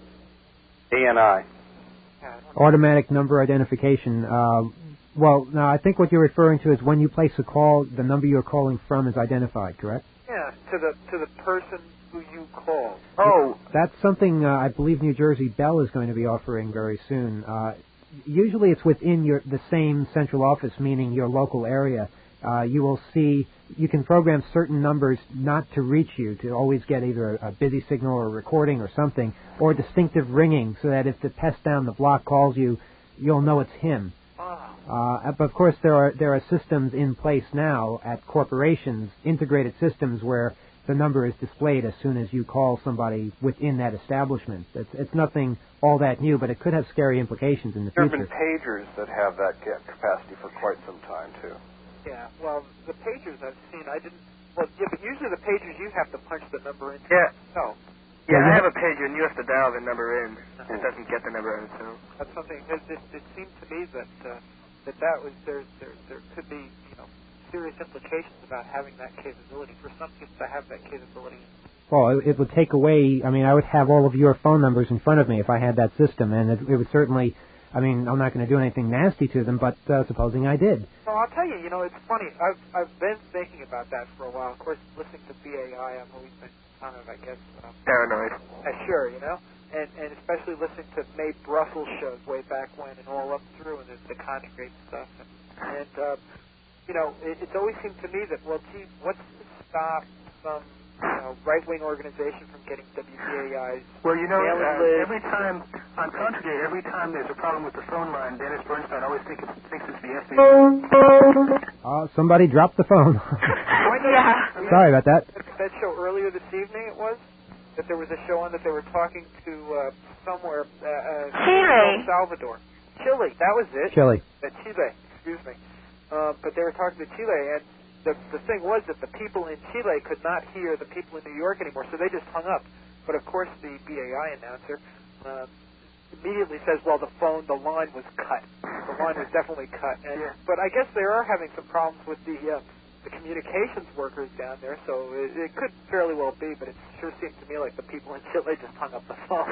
A N I. Automatic number identification. Uh, well, now I think what you're referring to is when you place a call, the number you're calling from is identified, correct? Yeah, to the to the person who you call. Oh, that's something uh, I believe New Jersey Bell is going to be offering very soon. Uh, usually, it's within your the same central office, meaning your local area. Uh, you will see, you can program certain numbers not to reach you, to always get either a, a busy signal or a recording or something, or distinctive ringing, so that if the pest down the block calls you, you'll know it's him. Uh, but of course, there are there are systems in place now at corporations, integrated systems where the number is displayed as soon as you call somebody within that establishment. It's, it's nothing all that new, but it could have scary implications in the There have future. been pagers that have that ca- capacity for quite some time, too. Yeah, well, the pagers I've seen, I didn't... Well, yeah, but usually the pagers, you have to punch the number in. Yeah. No. Yeah, I have a pager, and you have to dial the number in. It doesn't get the number out, so... That's something... It, it, it seemed to me that uh, that that was... There, there, there could be, you know, serious implications about having that capability. For some people to have that capability... Well, it, it would take away... I mean, I would have all of your phone numbers in front of me if I had that system, and it, it would certainly... I mean, I'm not going to do anything nasty to them, but uh, supposing I did. Well, I'll tell you, you know, it's funny. I've I've been thinking about that for a while. Of course, listening to B A I, I've always been kind of, I guess... Um, Paranoid. Uh, sure, you know? And and especially listening to Mae Brussels shows way back when and all up through and the, the conjugate stuff. And, and uh, you know, it, it's always seemed to me that, well, gee, what's to stop some... You know, right-wing organization from getting W B A I's. Well, you know, mailing uh, list. every time on Contragate, every time there's a problem with the phone line, Dennis Bernstein always think it's, thinks it's the F B I. Uh, somebody dropped the phone. yeah. Sorry about that. That show earlier this evening, it was, that there was a show on that they were talking to uh, somewhere, uh, uh, Chile. El Salvador. Chile, that was it. Chile. Uh, Chile, excuse me. Uh, but they were talking to Chile, and The, the thing was that the people in Chile could not hear the people in New York anymore, so they just hung up. But, of course, the B A I announcer uh, immediately says, well, the phone, the line was cut. The line was definitely cut. And, yeah. But I guess they are having some problems with the uh, the communications workers down there, so it, it could fairly well be, but it sure seems to me like the people in Chile just hung up the phone.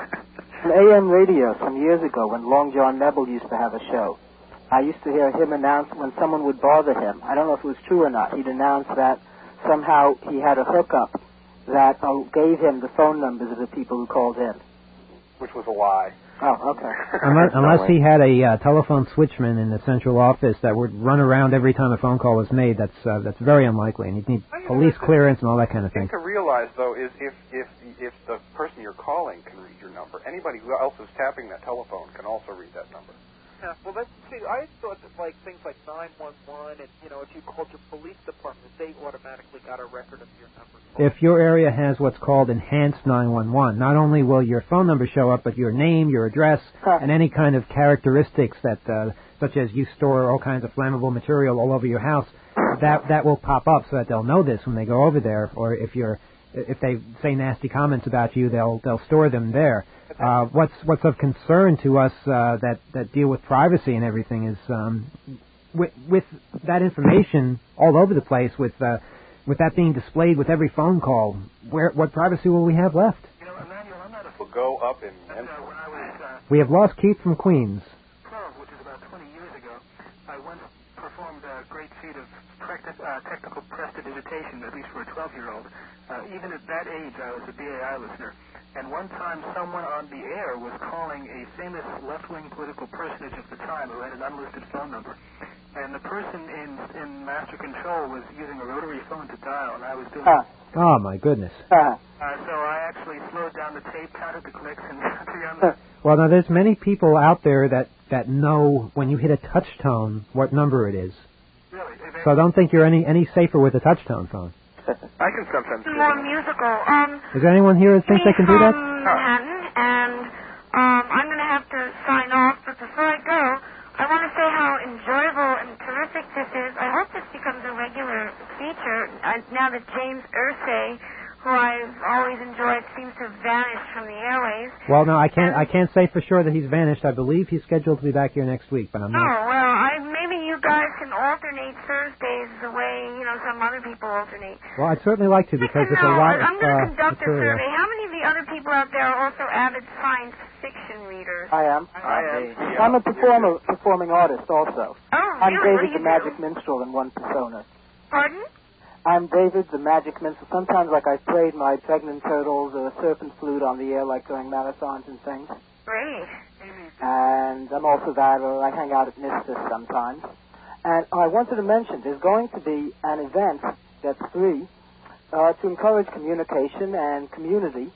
On A M radio some years ago when Long John Nebel used to have a show, I used to hear him announce when someone would bother him. I don't know if it was true or not. He'd announce that somehow he had a hookup that uh, gave him the phone numbers of the people who called in. Which was a lie. Oh, okay. Unless, unless he had a uh, telephone switchman in the central office that would run around every time a phone call was made, that's uh, that's very unlikely. And you'd need police clearance and all that kind of thing. thing to realize, though, is if, if, if the person you're calling can read your number, anybody who else is tapping that telephone can also read that number. Yeah, well, that's, see, I thought that, like, things like nine one one and, you know, if you called your police department, they automatically got a record of your number. If your area has what's called enhanced nine one one, not only will your phone number show up, but your name, your address, and any kind of characteristics that, uh, such as you store all kinds of flammable material all over your house, that that will pop up so that they'll know this when they go over there. Or if you're, if they say nasty comments about you, they'll they'll store them there. Uh, what's what's of concern to us uh, that that deal with privacy and everything is um, with, with that information all over the place, with uh, with that being displayed with every phone call. Where what privacy will we have left? You know, Emmanuel, I'm not a Will go up in uh, when I was uh, We have lost Keith from Queens. twelve, which is about twenty years ago, I once performed a great feat of practi- uh, technical prestidigitation, at least for a twelve-year-old. Uh, even at that age, I was a B A I listener. And one time, someone on the air was calling a famous left-wing political personage of the time who had an unlisted phone number. And the person in in master control was using a rotary phone to dial, and I was doing... Ah. Oh, my goodness. Ah. Uh, so I actually slowed down the tape, counted the clicks, and got the other... Well, now, there's many people out there that, that know when you hit a touch tone what number it is. Really? So I don't think you're any, any safer with a touch tone phone. I can sometimes do More that. musical. Um, Is there anyone here that thinks they can do that? from Manhattan, and um, I'm going to have to sign off, but before I go, I want to say how enjoyable and terrific this is. I hope this becomes a regular feature uh, now that James Irsay, who I've always enjoyed, seems to have vanished from the airways. Well, no, I can't. I can't say for sure that he's vanished. I believe he's scheduled to be back here next week, but I'm Oh, not. well, I, maybe you guys can alternate Thursdays the way, you know, some other people alternate. Well, I'd certainly like to because there's a No, lot of I'm going to uh, conduct a material. survey. How many of the other people out there are also avid science fiction readers? I am. I am. I'm a performer, performing artist also. Oh, I'm really? What David do the you Magic Minstrel in one persona. Pardon? I'm David the Magic Minstrel. Sometimes, like, I've played my pregnant turtles or a serpent flute on the air, like during marathons and things. Great. And I'm also that, or I hang out at Misfits sometimes. And I wanted to mention, there's going to be an event that's free uh, to encourage communication and community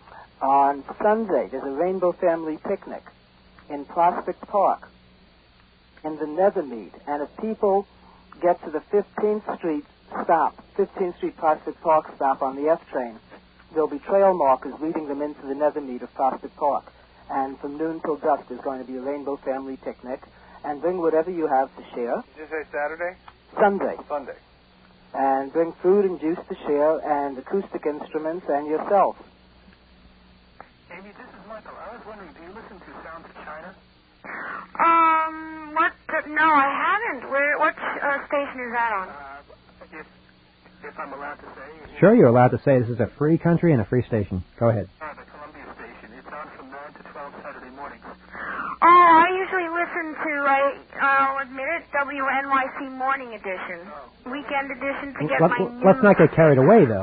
on Sunday. There's a Rainbow Family Picnic in Prospect Park in the Nethermead. And if people get to the fifteenth Street stop fifteenth Street Prospect Park stop on the F train. There'll be trail markers leading them into the Nethermead of Prospect Park. And from noon till dusk, there's going to be a Rainbow Family Picnic. And bring whatever you have to share. Did you say Saturday? Sunday. Sunday. And bring food and juice to share, and acoustic instruments, and yourself. Amy, this is Michael. I was wondering, do you listen to Sounds of China? Um, what? The, no, I haven't. Where? What uh, station is that on? Uh, if, if I'm allowed to say. Sure, you're allowed to say this is a free country and a free station. Go ahead. Uh, the Columbia station. It's on from nine to twelve Saturday mornings. Oh, I usually listen to, I, I'll admit it, W N Y C Morning Edition. Weekend Edition to get Let's, my news. let's not get carried away, though.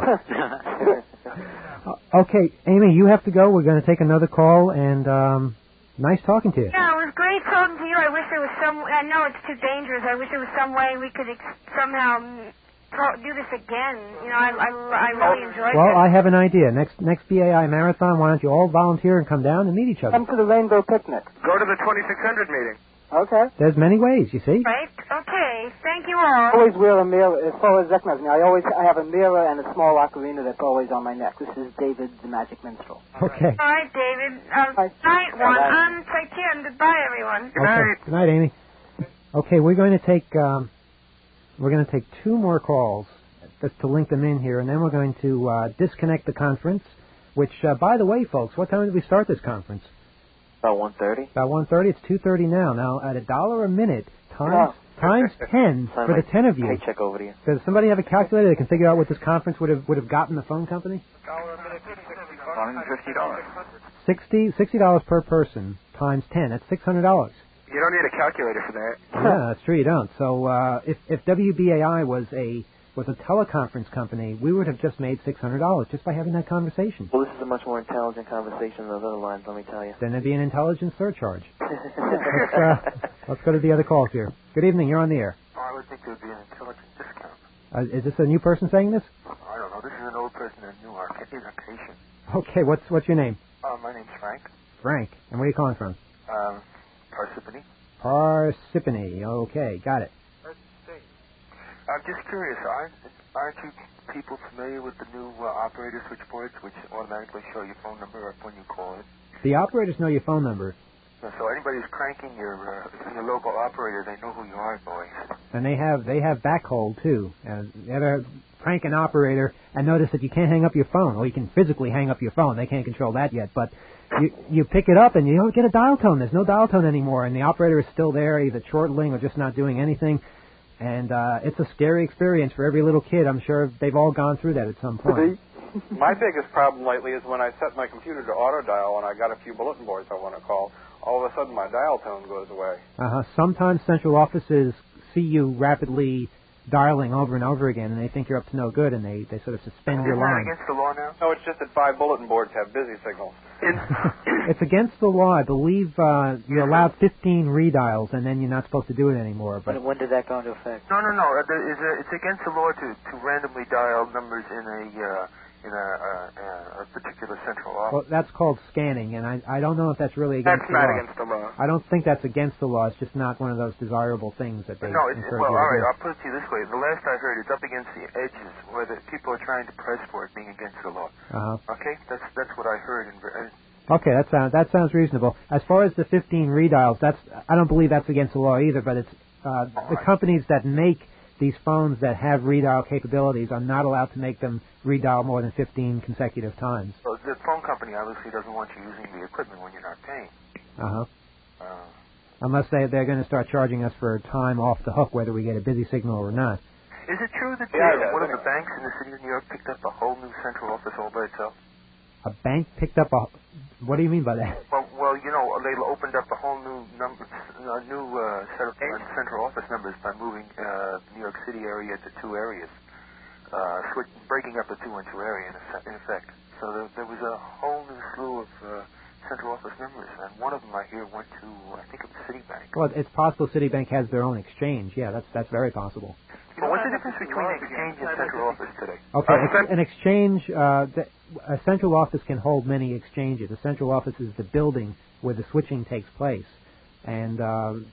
uh, okay, Amy, you have to go. We're going to take another call, and um, nice talking to you. Yeah, it was great talking to you. I wish there was some, I know it's too dangerous. I wish there was some way we could ex- somehow talk, do this again. You know, I, I, I really enjoyed Well, it. I have an idea. Next next B A I marathon, why don't you all volunteer and come down and meet each other? Come to the Rainbow Picnic. Go to the twenty-six hundred meeting. Okay. There's many ways, you see. Right? Okay. Thank you I all. always wear a mirror, as far as recognizing me. I always I have a mirror and a small ocarina that's always on my neck. This is David, the Magic Minstrel. Okay. All right, David. Uh, night one. Um, take care and goodbye, everyone. Okay. Good night, Amy. Okay, we're going to take um, we're going to take two more calls just to link them in here, and then we're going to uh, disconnect the conference. Which, uh, by the way, folks, what time did we start this conference? About one thirty. About one thirty. It's two thirty now. Now, at a dollar a minute times times ten for the ten of you. Paycheck over to you. Does somebody have a calculator that can figure out what this conference would have would have gotten the phone company? one hundred fifty dollars. Sixty sixty dollars per person times ten. That's six hundred dollars. You don't need a calculator for that. Yeah, that's true. You don't. So uh, if if W B A I was a was a teleconference company, we would have just made six hundred dollars just by having that conversation. Well, this is a much more intelligent conversation than those other lines, let me tell you. Then there'd be an intelligence surcharge. let's, uh, let's go to the other calls here. Good evening. You're on the air. Oh, I would think there would be an intelligent discount. Uh, is this a new person saying this? I don't know. This is an old person in Newark. He's a patient. Okay. What's what's your name? Uh, my name's Frank. Frank. And where are you calling from? Um, Parsippany. Parsippany. Okay. Got it. I'm just curious. Aren't, aren't you people familiar with the new uh, operator switchboards, which automatically show your phone number up when you call it? The operators know your phone number. So anybody who's cranking your uh, your local operator, they know who you are, boys. And they have they have backhold too. And you ever crank an operator and notice that you can't hang up your phone? Well, you can physically hang up your phone. They can't control that yet, but you you pick it up and you don't get a dial tone. There's no dial tone anymore, and the operator is still there, either chortling or just not doing anything. And uh, it's a scary experience for every little kid. I'm sure they've all gone through that at some point. My biggest problem lately is when I set my computer to auto dial and I got a few bulletin boards I want to call, all of a sudden my dial tone goes away. Uh-huh. Sometimes central offices see you rapidly dialing over and over again, and they think you're up to no good, and they, they sort of suspend your Isn't that line. against the law now? No, it's just that five bulletin boards have busy signals. It's against the law. I believe uh, you're allowed fifteen redials, and then you're not supposed to do it anymore. But When, when did that go into effect? No, no, no. Uh, there is a, it's against the law to, to randomly dial numbers in a uh, in a, uh, a particular central office. well, that's called scanning, and I I don't know if that's really against That's the not law. against the law. I don't think that's against the law. It's just not one of those desirable things that they No, it's, encourage well, you all to right. do. I'll put it to you this way: the last I heard, it's up against the edges, where the people are trying to press for it being against the law. Uh-huh. Okay, that's that's what I heard. And, and Okay, that sounds that sounds reasonable. As far as the fifteen redials, that's I don't believe that's against the law either. But it's uh, the companies that make these phones that have redial capabilities are not allowed to make them redial more than fifteen consecutive times. so the phone company obviously doesn't want you using the equipment when you're not paying. Uh huh. Uh, Unless they they're going to start charging us for time off the hook, whether we get a busy signal or not. is it true that Yeah, uh, it is, one of anyway. the banks in the city of New York picked up a whole new central office all by itself? A bank picked up a. What do you mean by that? Well, well, you know, they opened up a whole new number, a new uh, set of uh, central office numbers by moving uh, New York City area to two areas, uh, switch, breaking up the two into area in, effect, in effect. So there, there was a whole new slew of uh, central office numbers, and one of them I hear went to, I think it was Citibank. Well, it's possible Citibank has their own exchange. Yeah, that's that's very possible. But what's the difference between exchange and central office today? Okay, ex- an exchange, uh, th- a central office can hold many exchanges. A central office is the building where the switching takes place. And uh,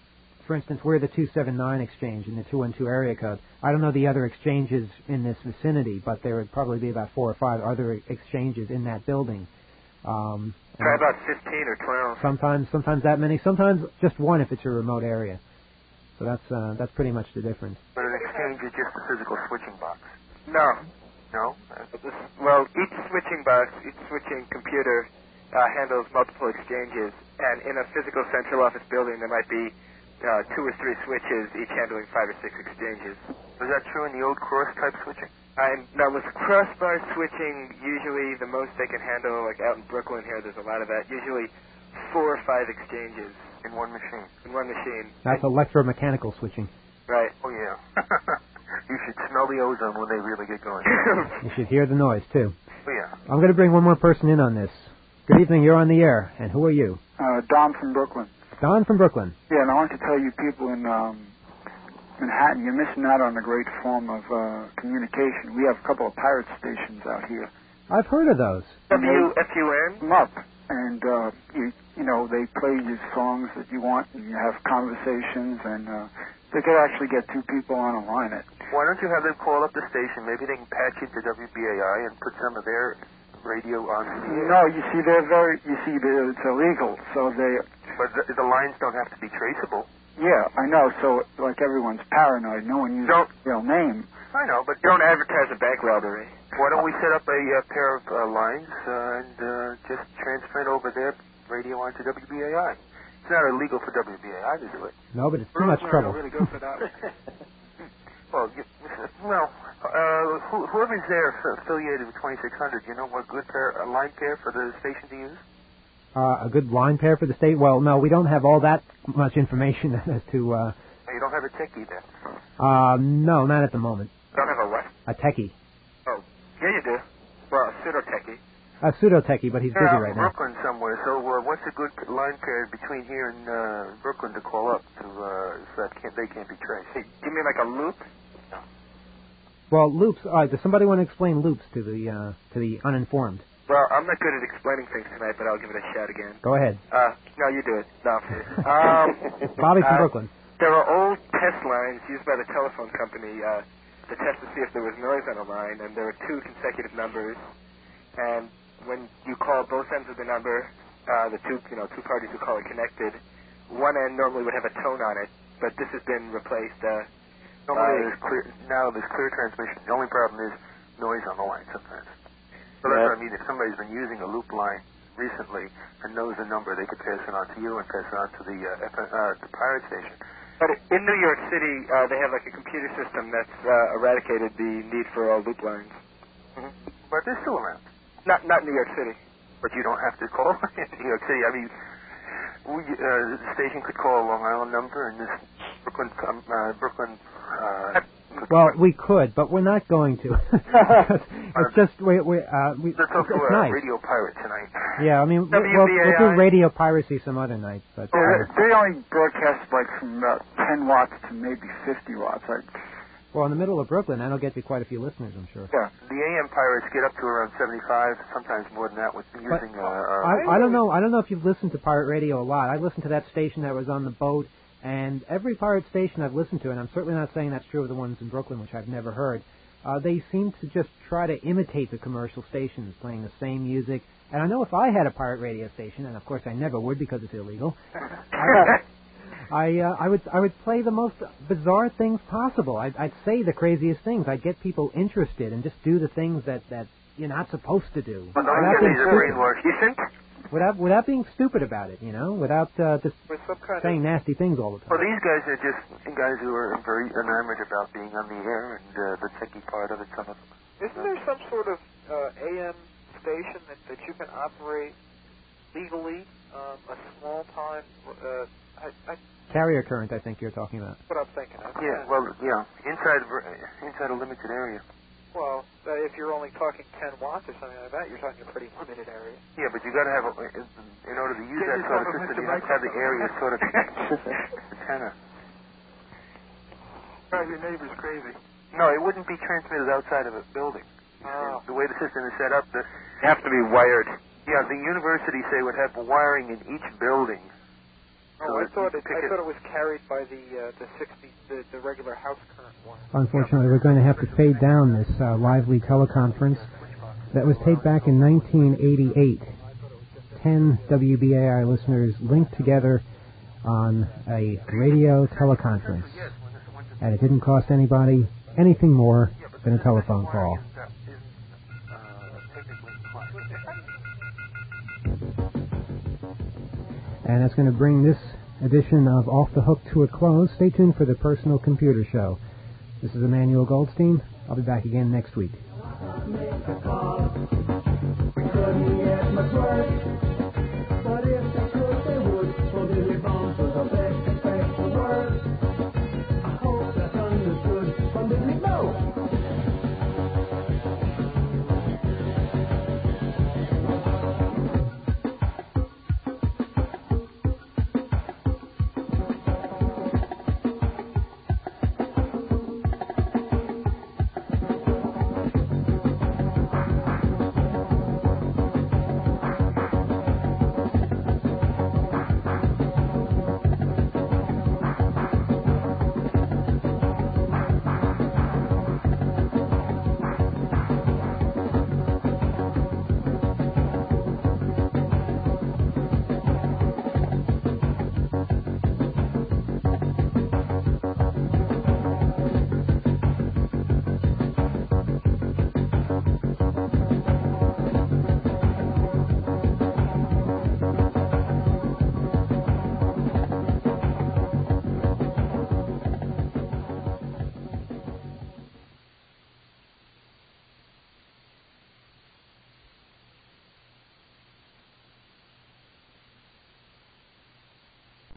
for instance, we're the two seven nine exchange in the two one two area code. I don't know the other exchanges in this vicinity, but there would probably be about four or five other exchanges in that building. Um, Try about fifteen or twelve. Sometimes, sometimes that many. Sometimes just one if it's a remote area. So that's uh, that's pretty much the difference. But an exchange is just a physical switching box. No. No? Well, each switching box, each switching computer uh, handles multiple exchanges, and in a physical central office building there might be uh, two or three switches, each handling five or six exchanges. Was that true in the old cross-type switching? And now with crossbar switching, usually the most they can handle, like out in Brooklyn here, there's a lot of that, usually four or five exchanges. In one machine? In one machine. That's electromechanical switching. Right. Oh, yeah. You should smell the ozone when they really get going. You should hear the noise, too. Oh, yeah. I'm going to bring one more person in on this. Good evening, you're on the air. And who are you? Uh, Don from Brooklyn. Don from Brooklyn. Yeah, and I want to tell you people in um, Manhattan, you're missing out on a great form of uh, communication. We have a couple of pirate stations out here. I've heard of those. W F U N? Come up, and uh, you you know they play your songs that you want, and you have conversations, and uh, they could actually get two people on a line. It. Why don't you have them call up the station? Maybe they can patch into W B A I and put some of their radio on the air. No, you see, they're very. You see, they're, it's illegal, so they. But the, the lines don't have to be traceable. Yeah, I know. So, like, everyone's paranoid. No one uses their real name. I know, but don't advertise a bank robbery. Why don't we set up a uh, pair of uh, lines uh, and uh, just transmit over their radio onto W B A I? It's not illegal for W B A I to do it. No, but it's too much trouble. Really go for that. Well, you, well, uh, who, whoever's there affiliated with twenty-six hundred, you know what good pair, a line pair for the station to use? Uh, a good line pair for the state? Well, no, we don't have all that much information as to... Uh, you don't have a techie there? Uh, no, not at the moment. Don't have a what? A techie. Oh, yeah, you do. Well, a pseudo-techie. A pseudo-techie, but he's busy yeah, right now. Brooklyn somewhere. So uh, what's a good line pair between here and uh, Brooklyn to call up to uh, so that can't, they can't be traced? Hey, you mean like a loop? No. Well, loops. All right, does somebody want to explain loops to the uh, to the uninformed? Well, I'm not good at explaining things tonight, but I'll give it a shot again. Go ahead. Uh, no, you do it. No. um, Bobby from uh, Brooklyn. There are old test lines used by the telephone company uh, to test to see if there was noise on a line, and there are two consecutive numbers. And when you call both ends of the number, uh, the two, you know, two parties who call it connected, one end normally would have a tone on it, but this has been replaced. Uh, Normally, there's clear, now there's clear transmission. The only problem is noise on the line sometimes. So that's what I mean. If somebody's been using a loop line recently and knows the number, they could pass it on to you and pass it on to the uh, F- uh, the pirate station. But in New York City, uh, they have like a computer system that's uh, eradicated the need for all loop lines. Mm-hmm. But they're still around. Not not New York City. But you don't have to call New York City. I mean, we, uh, the station could call a Long Island number, and this Brooklyn, um, uh, Brooklyn. Uh, well, we could, but we're not going to. It's just we we uh, we. Let's talk it's, it's to nice. Radio Pirate tonight. Yeah, I mean, we'll, we'll, we'll do radio piracy some other night, but. Yeah, Uh, they, they only broadcast like from about ten watts to maybe fifty watts. Like, well, in the middle of Brooklyn, that'll get you quite a few listeners, I'm sure. Yeah, the A M pirates get up to around seventy-five, sometimes more than that, with using. But, uh, uh, I, I don't know. I don't know if you've listened to pirate radio a lot. I listened to that station that was on the boat, and every pirate station I've listened to, and I'm certainly not saying that's true of the ones in Brooklyn, which I've never heard. Uh, they seem to just try to imitate the commercial stations, playing the same music. And I know if I had a pirate radio station, and of course I never would because it's illegal, I, I, uh, I would I would play the most bizarre things possible. I'd, I'd say the craziest things. I'd get people interested and just do the things that, that you're not supposed to do. But without being brainwashed. You think? Without without being stupid about it, you know, without uh, just saying nasty things all the time. Well, these guys are just guys who are very enamored about being on the air and uh, the techie part of it. Some of them. Isn't there some sort of uh, A M station that, that you can operate legally, um, a small time? Uh, I, I, Carrier current, I think you're talking about. That's what I'm thinking of. Yeah, well, yeah, inside inside a limited area. Well, uh, if you're only talking ten watts or something like that, you're talking a pretty limited area. Yeah, but you got to have, a, in order to use Get that sort of system, you have to have the area sort of antenna. Drive your neighbors crazy. No, it wouldn't be transmitted outside of a building. Oh. The way the system is set up, the, you have to be wired. Yeah, the university, say, would have wiring in each building. Oh, I thought it. I thought it was carried by the uh, the sixty, the, the regular house current one. Unfortunately, we're going to have to fade down this uh, lively teleconference that was taped back in nineteen eighty-eight. Ten W B A I listeners linked together on a radio teleconference, and it didn't cost anybody anything more than a telephone call. And that's going to bring this edition of Off the Hook to a close. Stay tuned for the Personal Computer Show. This is Emmanuel Goldstein. I'll be back again next week.